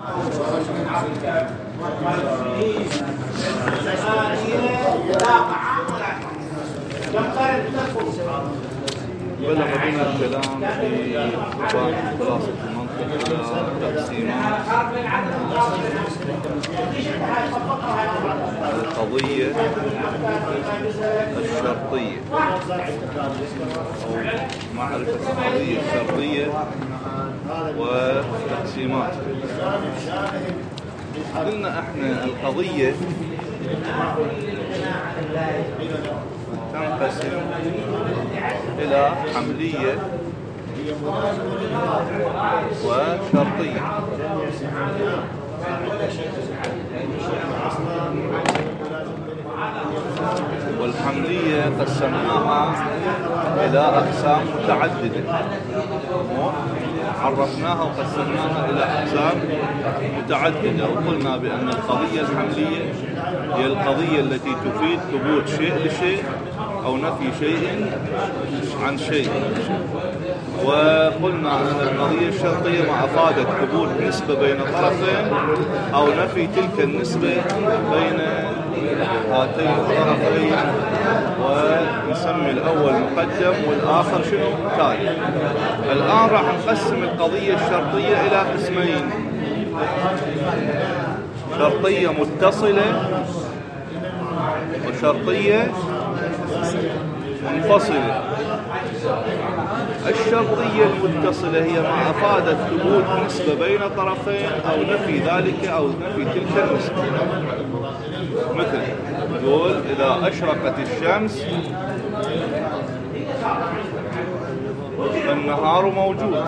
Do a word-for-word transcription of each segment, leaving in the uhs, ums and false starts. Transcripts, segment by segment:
بلغ بنا الكلام في باب خلاصة المنطق إلى تقسيمات القضية الشرطية أو معرفة القضية الشرطية وتقسيماتها. قلنا احنا القضية تنقسم إلى حملية وشرطية. والحملية قسمناها إلى أقسام متعددة، عرفناها وقسمناها إلى أقسام متعددة، وقلنا بأن القضية الحملية هي القضية التي تفيد ثبوت شيء لشيء أو نفي شيء عن شيء. وقلنا أن القضية الشرطية ما أفادت ثبوت نسبة بين طرفين أو نفي تلك النسبة بين هاتين الطرفين، ونسمي الأول مقدم والآخر شنو؟ تالي. الآن راح نقسم القضية الشرطية إلى قسمين: شرطية متصلة وشرطية منفصلة. الشرطية المتصلة هي ما أفادت ثبوت نسبة بين طرفين أو نفي ذلك أو نفي تلك النسبة. مثل يقول إذا أشرقت الشمس فالنهار موجود،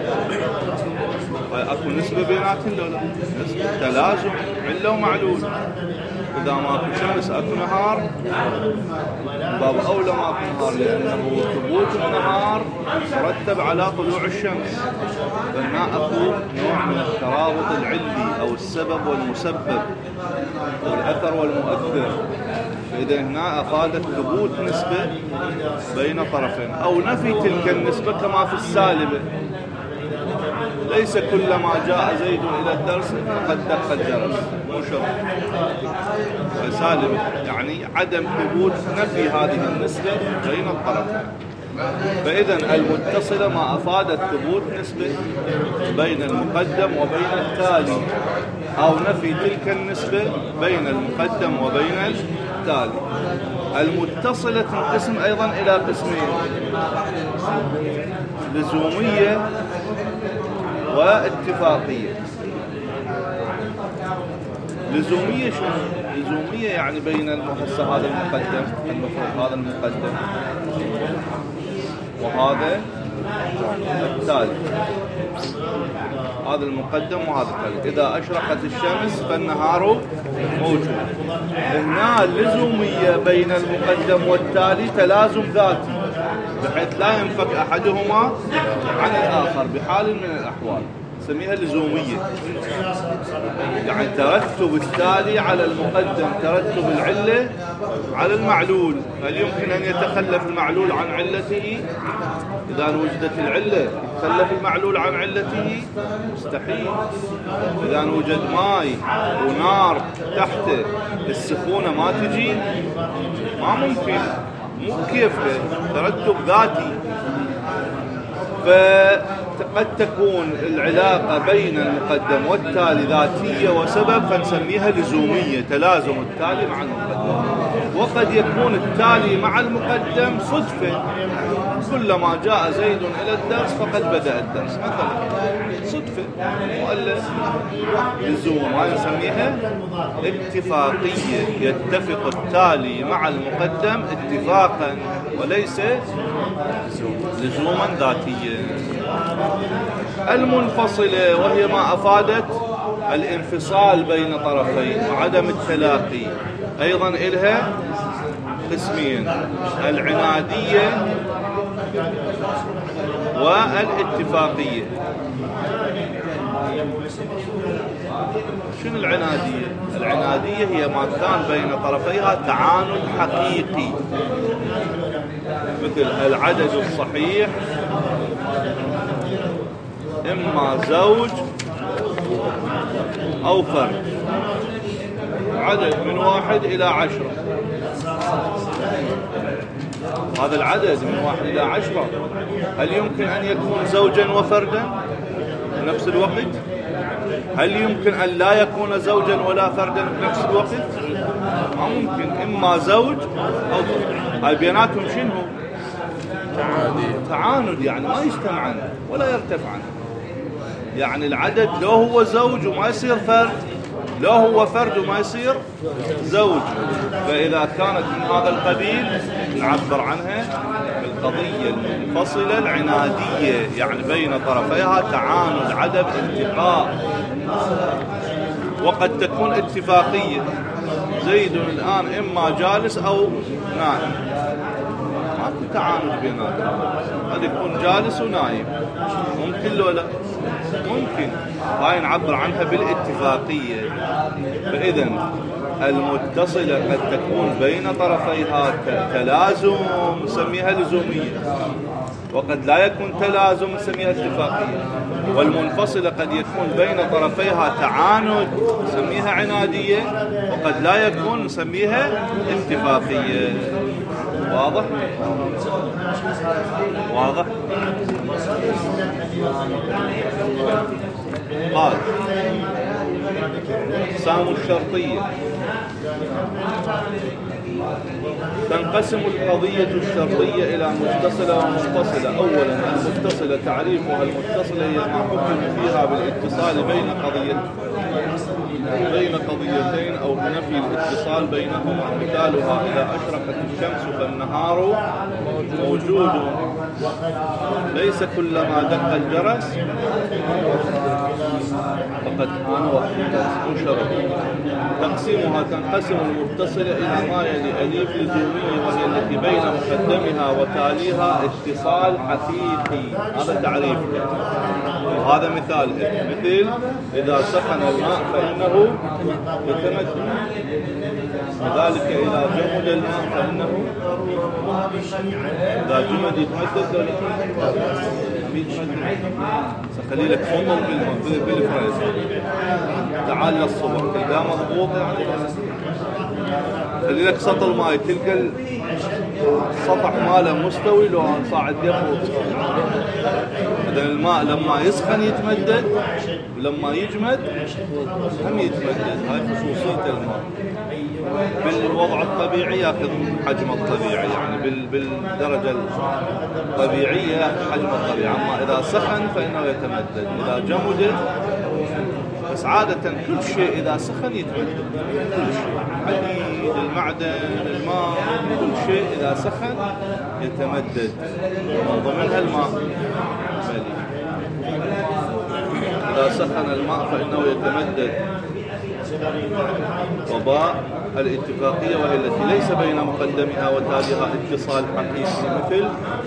أكو نسبة بيناتهم لو لا؟ نسبة تلازم علة ومعلول. إذا ماكو شمس أكو نهار، باب أولى ماكو نهار، لأنه ثبوت النهار مرتب على طلوع الشمس. فهنا أكو نوع من الترابط العلي أو السبب والمسبب والأثر والمؤثر. فإذا هنا أفادت ثبوت نسبة بين طرفين أو نفي تلك النسبة كما في السالبة. ليس كلما جاء زيد إلى الدرس فقد دق الجرس، مو شرط. فسالب يعني عدم ثبوت نفي هذه النسبة بين الطرفين. فإذا المتصلة ما أفادت ثبوت نسبة بين المقدم وبين التالي أو نفي تلك النسبة بين المقدم وبين التالي. المتصلة تنقسم أيضا إلى قسمين: لزومية واتفاقية. لزومية شنو؟ لزومية يعني بين المحصة هذا المقدم، المفروض هذا المقدم وهذا التالي، هذا المقدم وهذا التالي. إذا أشرقت الشمس فالنهار موجود. هنا اللزومية بين المقدم والتالي تلازم ذاتي، بحيث لا ينفك أحدهما عن الآخر بحال من الأحوال، نسميها لزومية. يعني ترتب التالي على المقدم، ترتب العلة على المعلول. هل يمكن أن يتخلف المعلول عن علته؟ إذا وجدت العلة يتخلف المعلول عن علته؟ مستحيل. إذا وجد ماء ونار تحته السخونة ما تجي؟ ما ممكن، مو كيف ترتب ذاتي. فقد تكون العلاقة بين المقدم والتالي ذاتية وسبب، فنسميها لزومية، تلازم التالي مع المقدم. وقد يكون التالي مع المقدم صدفة، كلما جاء زيد إلى الدرس فقد بدأ الدرس مثلا، صدفة مؤلف. لزوم هاي نسميها اتفاقية، يتفق التالي مع المقدم اتفاقا وليس لزوما ذاتيا. المنفصلة وهي ما أفادت الانفصال بين طرفين وعدم التلاقي، أيضا إلها قسمين: العنادية والاتفاقية. شنو العنادية؟ العنادية هي ما كان بين طرفيها تعاند حقيقي، مثل العدد الصحيح إما زوج أو فرد، عدد من واحد إلى عشرة. هذا العدد من واحد إلى عشرة هل يمكن أن يكون زوجا وفردا بنفس الوقت؟ هل يمكن أن لا يكون زوجا ولا فردا بنفس الوقت؟ ما ممكن، إما زوج أو فرد. هاي بيناتهم شنو؟ تعاند، يعني ما يجتمعن ولا يرتفعن. يعني العدد لو هو زوج وما يصير فرد، لو هو فرد وما يصير زوج. فإذا كانت من هذا القبيل نعبر عنها بالقضية المنفصلة العنادية، يعني بين طرفيها تعاند، عدم التقاء. وقد تكون اتفاقية، زيد الآن إما جالس أو نائم، ماكو تعاند بيناتهم، قد يكون جالس ونائم، ممكن لو لا؟ ممكن. هاي نعبر عنها بالاتفاقية. فإذا المتصلة قد تكون بين طرفيها تلازم نسميها لزومية، وقد لا يكون تلازم نسميها اتفاقية. والمنفصلة قد يكون بين طرفيها تعاند نسميها عنادية، وقد لا يكون نسميها اتفاقية. واضح؟ واضح؟ قال أقسام الشرطية. تنقسم القضية الشرطية إلى متصلة ومنفصلة. أولا المتصلة تعريفها: المتصلة هي ما حكم فيها بالاتصال بين قضية بين قضيتين أو بنفي الاتصال بينهما. مثالها: إذا أشرقت الشمس فالنهار موجود. ليس كلما دق الجرس فقد حان وقت الجرس. تقسيمها: تنقسم المتصلة إلى ما يلي: أليف لزومية وهي التي بين مقدمها وتاليها اتصال حقيقي، هذا تعريف، وهذا مثال. مثل: إذا سخن الماء فإنه يتمدد. وذلك إذا جمد الماء فإنه إذا جمد يتمدد ولا يتمدد. سخلي لك فضل بالفريز، تعال للصبح تلقاه مضبوط، يعني خلي لك سطل ماي تلقى السطح ماله مستوي لو صاعد يفرط. إذا الماء لما يسخن يتمدد، ولما يجمد هم يتمدد. هاي خصوصية الماء. بالوضع الطبيعي ياخذ حجمه الطبيعي، يعني بالدرجة الطبيعية ياخذ حجمه الطبيعي. أما إذا سخن فإنه يتمدد، إذا جمد. بس عادة كل شيء إذا سخن يتمدد، كل شيء، الحديد، المعدن، الماء، كل شيء إذا سخن يتمدد، من ضمنها الماء. إذا سخن الماء فإنه يتمدد. وباء الاتفاقية وهي التي ليس بين مقدمها وتاليها اتصال حقيقي. مثل: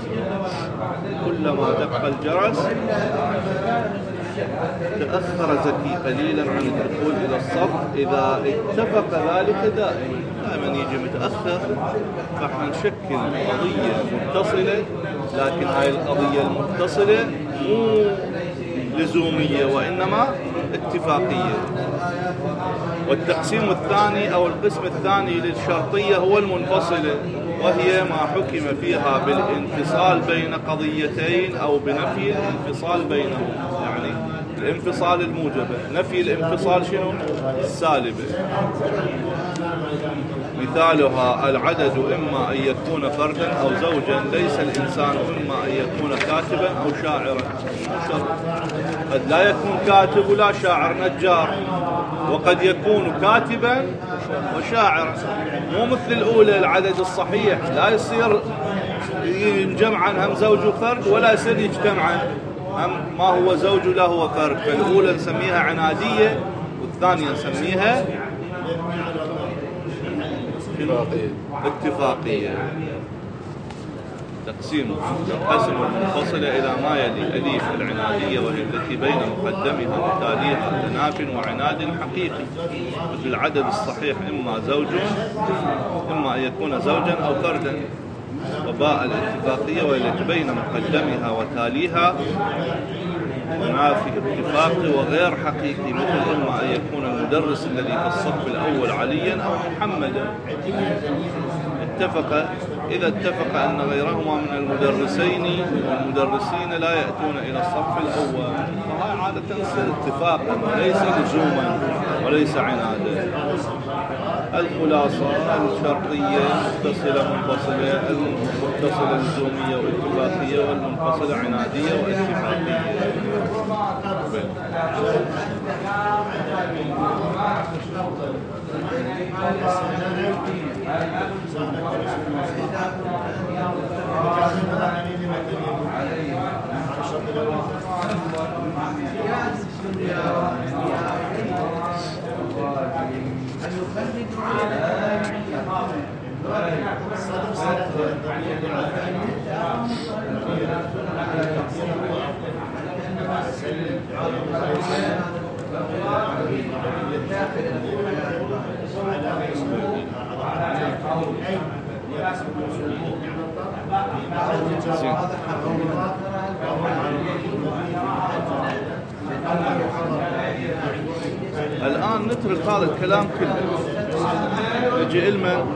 كلما دق الجرس تأخر زكي قليلا عن الدخول إلى الصف. إذا اتفق ذلك دائما، دائما يجي متأخر، فاحنا نشكل قضية متصلة، لكن هاي القضية المتصلة مو لزومية وإنما اتفاقية. والتقسيم الثاني أو القسم الثاني للشرطية هو المنفصلة، وهي ما حكم فيها بالانفصال بين قضيتين أو بنفي الانفصال بينهم. يعني الانفصال الموجبة، نفي الانفصال شنو؟ السالبة. مثالها: العدد إما أن يكون فردا أو زوجا. ليس الإنسان إما أن يكون كاتبا أو شاعرا. قد لا يكون كاتب ولا شاعر، نجار، وقد يكون كاتبا وشاعرا. مو مثل الأولى العدد الصحيح، لا يصير ينجمعن هم زوج وفرد، ولا يصير يجتمعن هم ما هو زوج ولا هو فرد. فالأولى نسميها عنادية، والثانية نسميها اتفاقية. تقسيم تنقسم المنفصلة إلى ما يلي: أليف العنادية وهي التي بين مقدمها وتاليها تناف وعناد حقيقي. مثل العدد الصحيح إما زوج، إما أن يكون زوجا أو فردا. وباء الاتفاقية وهي التي بين مقدمها وتاليها منافي اتفاقي وغير حقيقي، مثل إما أن يكون المدرس الذي في الصف الأول عليا أو محمدا. اتفق إذا اتفق أن غيرهما من المدرسين والمدرسين لا يأتون إلى الصف الأول، فهي عادة تصير اتفاقا وليس لزوما وليس عنادا. الخلاصة الشرطية متصلة منفصلة، المتصلة لزومية واتفاقية، والمنفصلة عنادية واتفاقية. الآن نترك هذا الكلام كله، نجي إلمن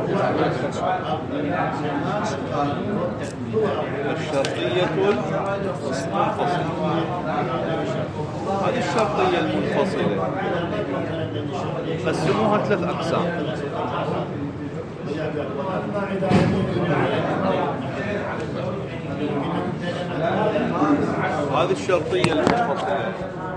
الشرطية المنفصلة. هذه الشرطية المنفصلة قسموها ثلاث أقسام. هذه الشرطية المنفصلة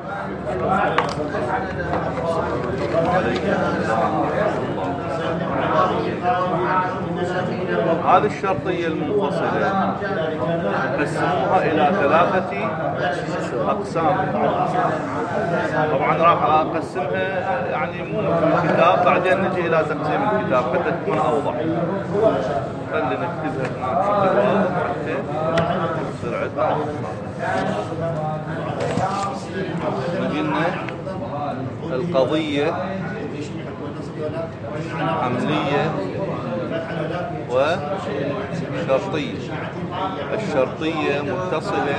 هذه الشرطية المنفصلة قسموها إلى ثلاثة أقسام. طبعا راح أقسمها يعني مو مثل الكتاب، بعدين نجي إلى تقسيم الكتاب حتى تكون أوضح. خلي نكتبها هنا بشكل واضح تصير عندنا. قلنا القضية عملية وشرطية. الشرطية متصلة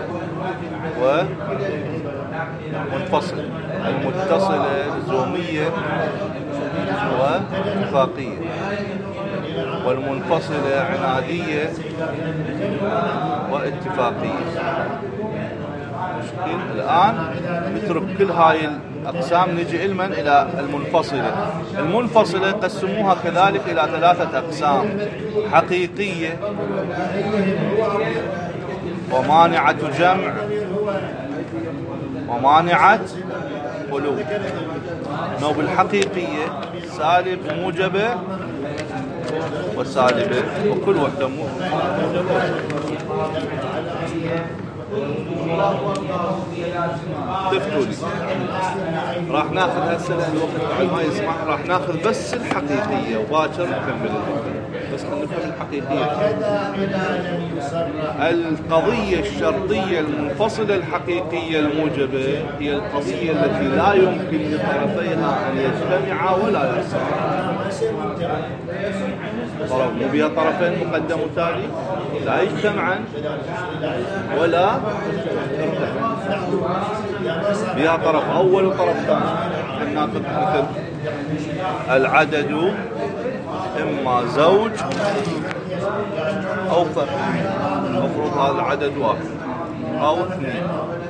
ومنفصلة، المتصلة لزومية واتفاقية، والمنفصلة عنادية واتفاقية. الآن نترك كل هاي الأقسام، نجي علما إلى المنفصلة. المنفصلة قسموها كذلك إلى ثلاثة أقسام: حقيقية ومانعة جمع ومانعة خلو. نو بالحقيقية سالب موجبة وسالبة، وكل وحدة موجبة. ضفتوا لي راح ناخذ هسه الوقت بعد ما يسمح، راح ناخذ بس الحقيقية وباكر نكمل بس خلينا نفهم الحقيقية. القضية الشرطية المنفصلة الحقيقية الموجبة هي القضية التي لا يمكن لطرفيها أن يجتمعا ولا يرسعا. طرف مو بها طرفين مقدم وتالي، لا يجتمعا ولا يرتفعا، بها طرف أول وطرف ثاني. ناخذ مثل العدد إما زوج أو فرد، المفروض هذا العدد واحد أو اثنين.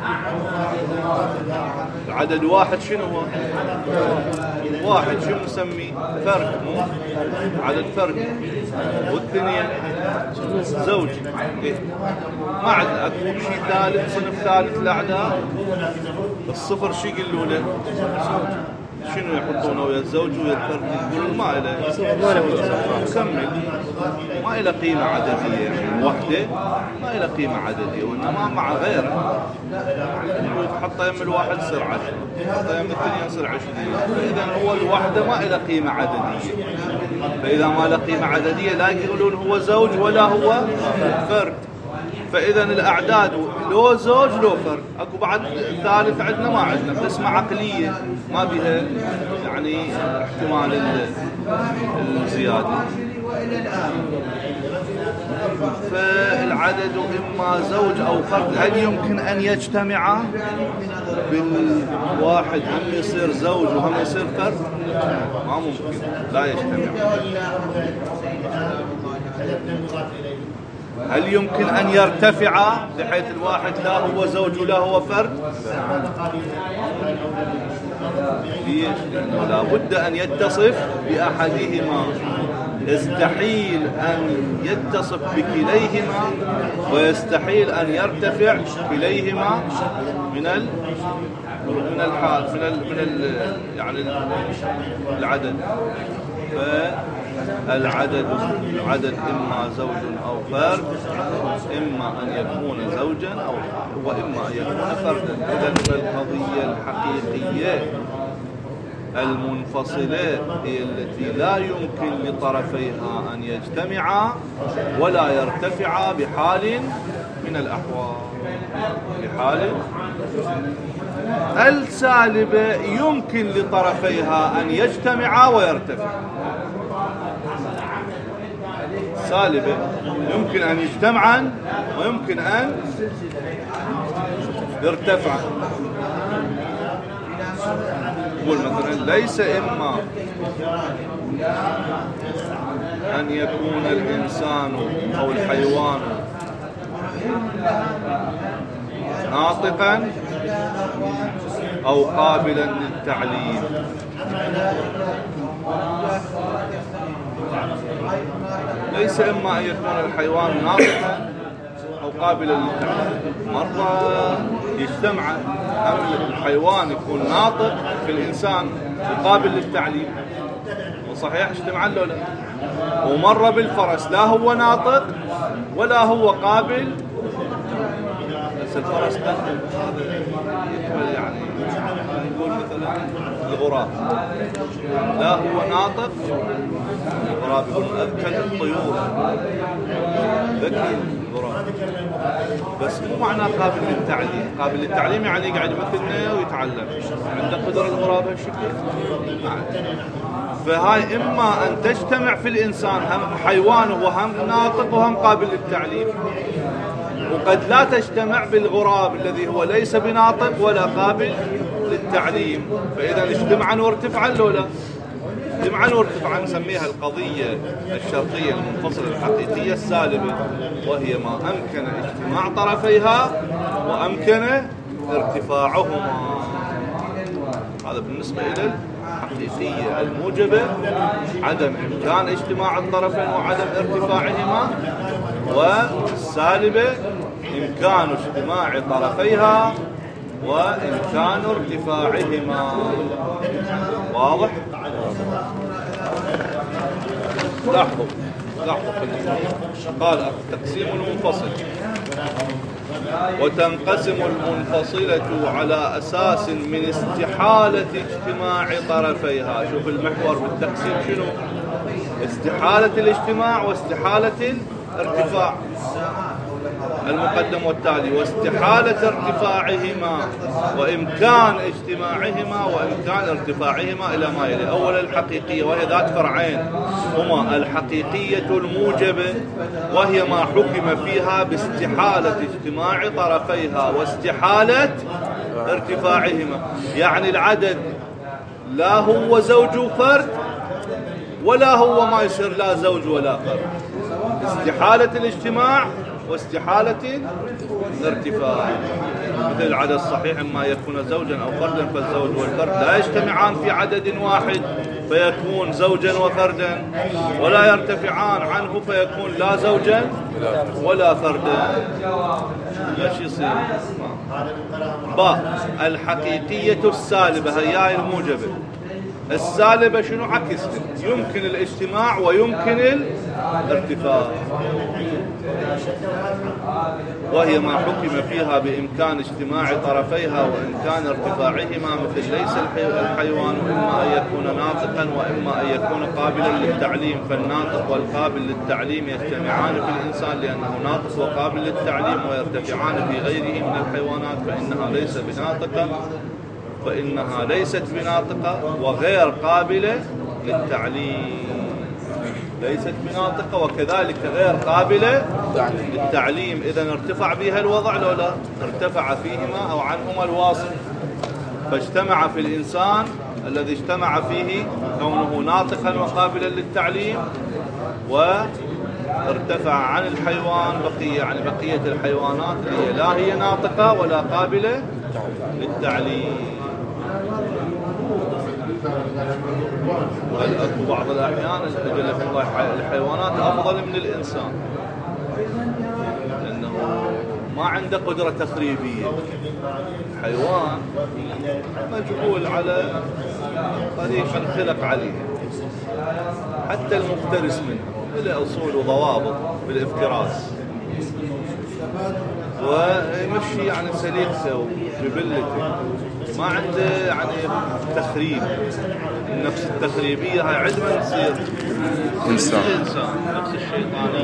العدد واحد شنو هو؟ واحد شنو نسميه؟ فرد، مو عدد فرد. والثانية زوج. إيه؟ ما عندنا اكو شيء ثالث، صنف ثالث الأعداد. الصفر شو يقولوا له؟ شنو يحطونه ويا الزوج ويا الفرد؟ يقولون ما له مكمل، ما له قيمة عددية. يعني الوحدة ما له قيمة عددية، وإنما مع غيره تحطه يم الواحد يصير عشرة، تحطه يم الاثنين يصير عشرين. فإذا هو الوحدة ما له قيمة عددية، فإذا ما له قيمة عددية لا يقولون هو زوج ولا هو فرد. فإذا الأعداد لو زوج لو فرد. أكو بعد ثالث عندنا ما عندنا، قسمة عقلية ما بها يعني احتمال الزيادة. فالعدد إما زوج أو فرد. هل يمكن أن يجتمعا بالواحد، هم يصير زوج وهم يصير فرد؟ ما ممكن، لا يجتمع. هل يمكن أن يرتفعا بحيث الواحد لا هو زوج ولا هو فرد؟ ليش؟ لأنه لا بد أن يتصف بأحدهما. يستحيل أن يتصف بكليهما ويستحيل أن يرتفع كليهما من ال من الحال من ال من ال يعني العدد. فالعدد العدد إما زوج أو فرد، إما أن يكون زوجا أو وإما أن يكون فردا. إذا القضية الحقيقية المنفصلة هي التي لا يمكن لطرفيها أن يجتمعا ولا يرتفعا بحال من الأحوال. بحال السالبة يمكن لطرفيها أن يجتمعا ويرتفعا. سالبة يمكن أن يجتمعا ويمكن أن يرتفعا. يقول مثلا ليس إما أن يكون الإنسان أو الحيوان ناطقا أو قابلا للتعليم. ليس إما أن يكون الحيوان ناطقا أو قابلا للتعليم. مرة يجتمع الحيوان يكون ناطق في الإنسان وقابل للتعليم، وصحيح اجتمع له لا. ومرة بالفرس لا هو ناطق ولا هو قابل. بس الفرس يعني نقول مثلا الغراب لا هو ناطق. الغراب يقول أذكى الطيور، ذكي الغراب، بس مو معناه قابل للتعليم. قابل للتعليم يعني يقعد مثلنا ويتعلم. عنده قدر الغراب هالشكل. فهاي إما أن تجتمع في الإنسان هم حيوان وهم ناطق وهم قابل للتعليم، وقد لا تجتمع بالغراب الذي هو ليس بناطق ولا قابل للتعليم. فإذا اجتمعا وارتفعا لولا اجتمعا وارتفعا نسميها القضية الشرطية المنفصلة الحقيقية السالبة، وهي ما أمكن اجتماع طرفيها وأمكن ارتفاعهما. هذا بالنسبة إلى الحقيقية الموجبة عدم إمكان اجتماع الطرفين وعدم ارتفاعهما، والسالبة إمكان اجتماع طرفيها وإمكان ارتفاعهما. واضح؟ لاحظوا لاحظوا قال التقسيم المنفصل. وتنقسم المنفصلة على أساس من استحالة اجتماع طرفيها. شوف المحور بالتقسيم شنو؟ استحالة الاجتماع واستحالة الارتفاع، المقدم والتالي، واستحالة ارتفاعهما وإمكان اجتماعهما وإمكان ارتفاعهما إلى ما يلي. أولا الحقيقية وهي ذات فرعين هما الحقيقية الموجبة وهي ما حكم فيها باستحالة اجتماع طرفيها واستحالة ارتفاعهما. يعني العدد لا هو زوج وفرد ولا هو ما يصير لا زوج ولا فرد. استحالة الاجتماع واستحالة الارتفاع. مثل العدد الصحيح إما يكون زوجا أو فردا، فالزوج والفرد لا يجتمعان في عدد واحد فيكون زوجا وفردا، ولا يرتفعان عنه فيكون لا زوجا ولا فردا. ايش يصير؟ باء الحقيقية السالبة هي الموجبة. السالبة شنو عكس؟ يمكن الاجتماع ويمكن الارتفاع، وهي ما حكم فيها بإمكان اجتماع طرفيها وإمكان ارتفاعهما. مثل ليس الحيوان إما أن يكون ناطقا وإما أن يكون قابلا للتعليم، فالناطق والقابل للتعليم يجتمعان في الإنسان لأنه ناطق وقابل للتعليم، ويرتفعان في غيره من الحيوانات فإنها ليس بناطقة فإنها ليست بناطقة وغير قابلة للتعليم. ليست بناطقة، وكذلك غير قابلة للتعليم. إذا ارتفع بها الوضع لو لا ارتفع فيهما أو عنهما الواصف، فاجتمع في الإنسان الذي اجتمع فيه كونه ناطقا وقابلا للتعليم، وارتفع عن الحيوان بقية عن بقية الحيوانات اللي لا هي ناطقة ولا قابلة للتعليم. بل أكو بعض الأحيان الحيوانات أفضل من الإنسان لأنه ما عنده قدرة تخريبية. حيوان مجبول على طريقة خلق عليه، حتى المفترس منه له أصول وضوابط بالافتراس، ويمشي يعني سليقته وجبلته، ما عنده يعني تخريب. النفس التخريبية هاي عندما تصير إنسان نفس الشيطانية.